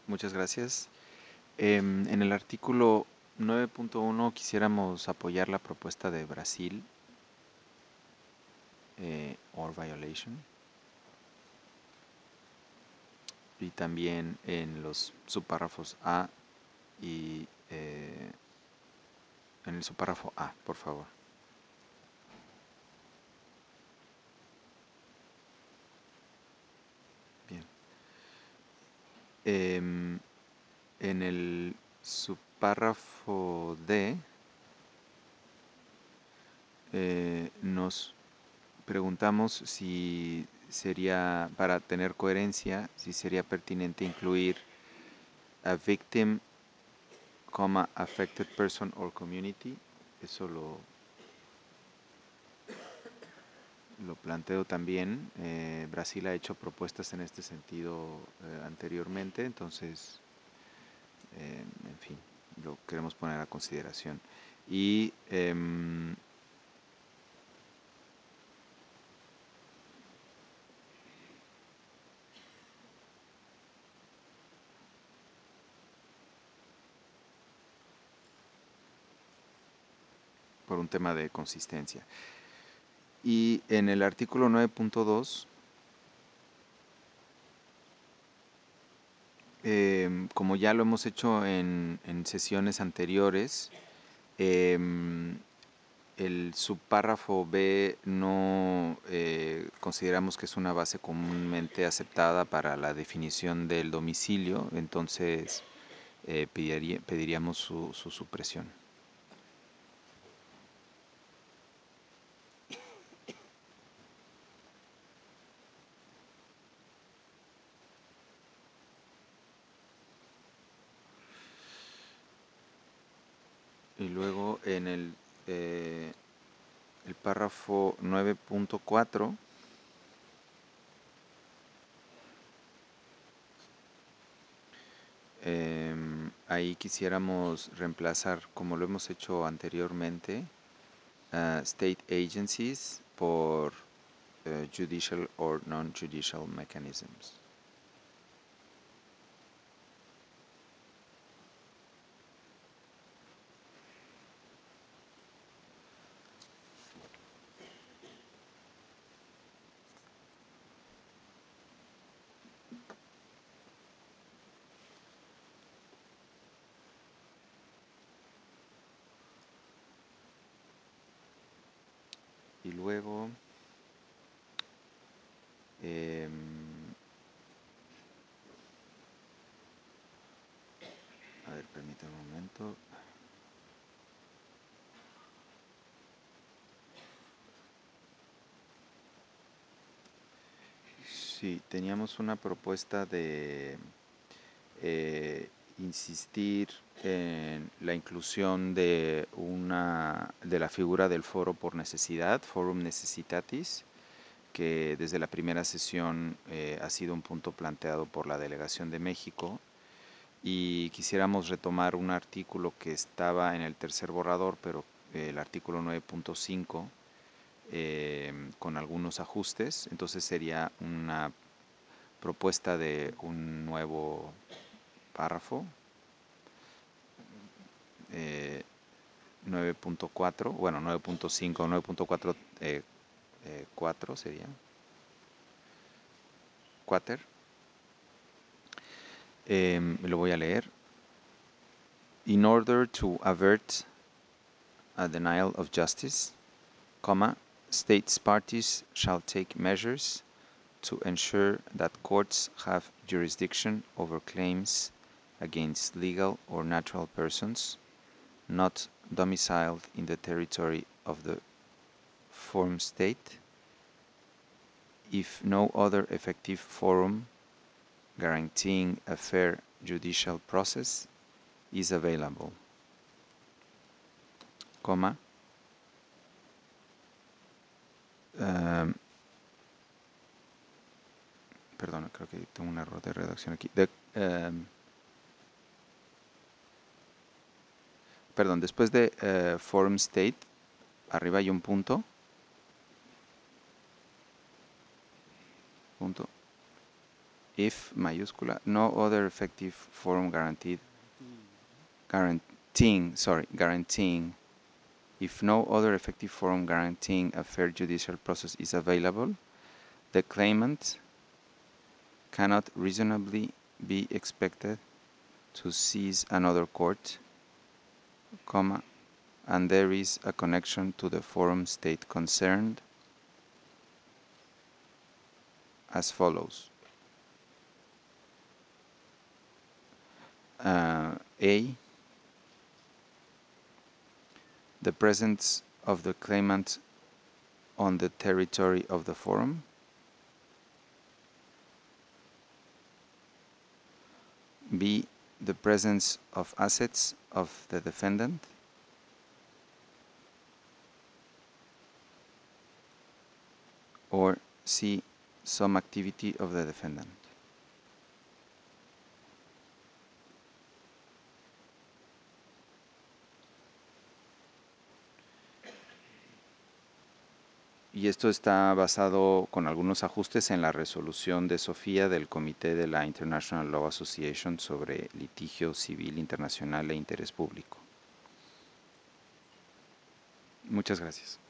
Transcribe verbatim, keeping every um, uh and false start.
Muchas gracias. Em, en el artículo nueve punto uno quisiéramos apoyar la propuesta de Brasil, eh, or violation, y también en los subpárrafos A y eh, en el subpárrafo A, por favor. Bien. Em, en el subpárrafo D eh, nos preguntamos si sería, para tener coherencia, si sería pertinente incluir a victim, comma, affected person or community. Eso lo, lo planteo también. Eh, Brasil ha hecho propuestas en este sentido eh, anteriormente, entonces, eh, en fin, lo queremos poner a consideración. Y em, por un tema de consistencia. Y en el artículo nueve punto dos, eh, como ya lo hemos hecho en, en sesiones anteriores, eh, el subpárrafo B no eh, consideramos que es una base comúnmente aceptada para la definición del domicilio, entonces eh, pediría, pediríamos su, su supresión. Y luego en el, eh, el párrafo nueve punto cuatro, eh, ahí quisiéramos reemplazar, como lo hemos hecho anteriormente, uh, state agencies por uh, judicial or non-judicial mechanisms. Y luego, eh, a ver, permítame un momento. Sí, teníamos una propuesta de eh, insistir en la inclusión de una de la figura del foro por necesidad, forum necessitatis, que desde la primera sesión eh, ha sido un punto planteado por la Delegación de México, y quisiéramos retomar un artículo que estaba en el tercer borrador, pero eh, el artículo nueve punto cinco, eh, con algunos ajustes. Entonces sería una propuesta de un nuevo párrafo, eh, nueve punto cuatro, bueno, nueve punto cinco, nueve punto cuatro, eh, eh, cuatro sería, quater. Eh, lo voy a leer. In order to avert a denial of justice, comma, states parties shall take measures to ensure that courts have jurisdiction over claims against legal or natural persons not domiciled in the territory of the forum state, if no other effective forum guaranteeing a fair judicial process is available, comma, um, perdón, creo que tengo un error de redacción aquí. De, um, perdón, después de uh, forum state, arriba hay un punto, punto, if mayúscula, no other effective forum guaranteed, guaranteeing, sorry, guaranteeing, if no other effective forum guaranteeing a fair judicial process is available, the claimant cannot reasonably be expected to seize another court, comma, and there is a connection to the forum state concerned as follows. Uh, A, the presence of the claimant on the territory of the forum. B, the presence of assets of the defendant. Or C, some activity of the defendant. Y esto está basado con algunos ajustes en la resolución de Sofía del Comité de la International Law Association sobre litigio civil internacional e interés público. Muchas gracias.